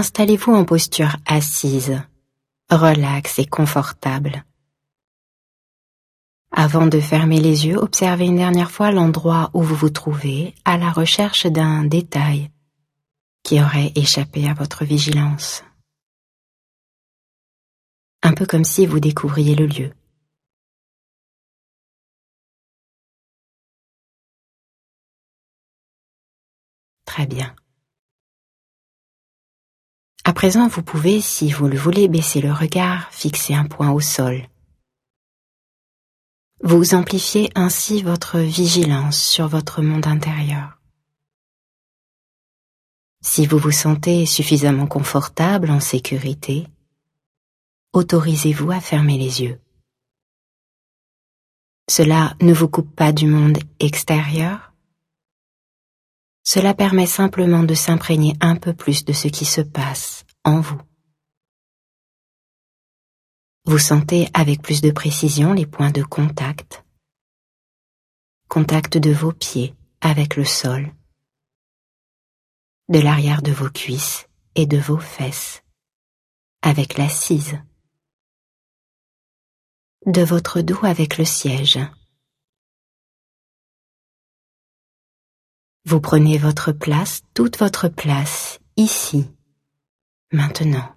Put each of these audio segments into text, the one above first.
installez-vous en posture assise, relaxe et confortable. Avant de fermer les yeux, observez une dernière fois l'endroit où vous vous trouvez à la recherche d'un détail qui aurait échappé à votre vigilance. Un peu comme si vous découvriez le lieu. Très bien. À présent, vous pouvez, si vous le voulez, baisser le regard, fixer un point au sol. Vous amplifiez ainsi votre vigilance sur votre monde intérieur. Si vous vous sentez suffisamment confortable, en sécurité, autorisez-vous à fermer les yeux. Cela ne vous coupe pas du monde extérieur. Cela permet simplement de s'imprégner un peu plus de ce qui se passe en vous. Vous sentez avec plus de précision les points de contact. Contact de vos pieds avec le sol, de l'arrière de vos cuisses et de vos fesses, avec l'assise, de votre dos avec le siège. Vous prenez votre place, toute votre place, ici, maintenant.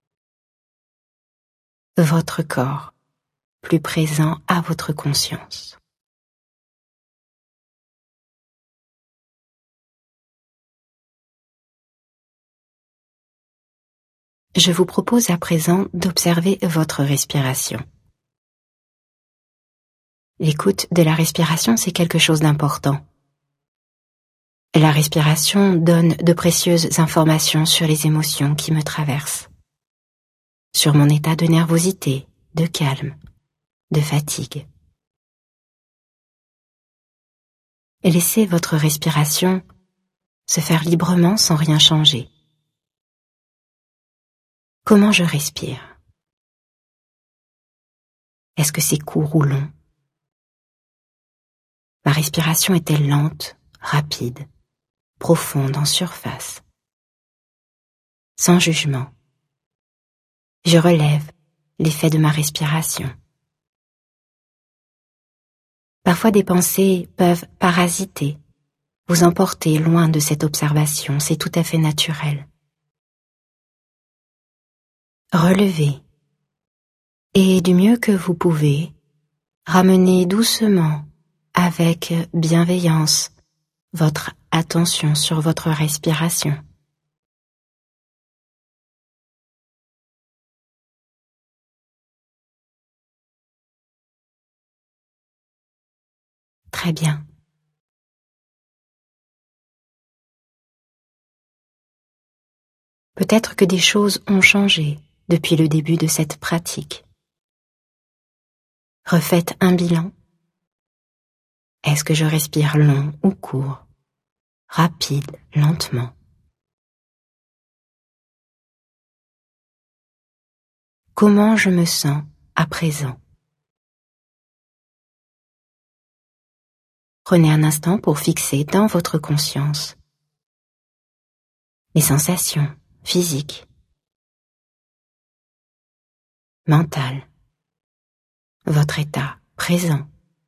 Votre corps, plus présent à votre conscience. Je vous propose à présent d'observer votre respiration. L'écoute de la respiration, c'est quelque chose d'important. La respiration donne de précieuses informations sur les émotions qui me traversent, sur mon état de nervosité, de calme, de fatigue. Laissez votre respiration se faire librement sans rien changer. Comment je respire? Est-ce que c'est court ou long? Ma respiration est-elle lente, rapide, profonde en surface? Sans jugement. Je relève l'effet de ma respiration. Parfois des pensées peuvent parasiter, vous emporter loin de cette observation, c'est tout à fait naturel. Relevez, et du mieux que vous pouvez, ramenez doucement, avec bienveillance, votre attention sur votre respiration. Très bien. Peut-être que des choses ont changé depuis le début de cette pratique. Refaites un bilan. Est-ce que je respire long ou court, rapide, lentement? Comment je me sens à présent? Prenez un instant pour fixer dans votre conscience les sensations physiques, mentales, votre état présent.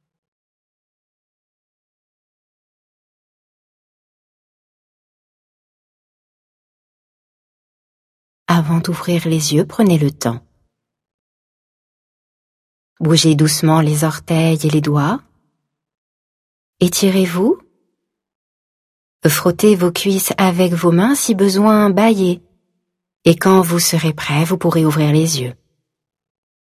Avant d'ouvrir les yeux, prenez le temps. Bougez doucement les orteils et les doigts. Étirez-vous. Frottez vos cuisses avec vos mains, si besoin, bâillez. Et quand vous serez prêt, vous pourrez ouvrir les yeux.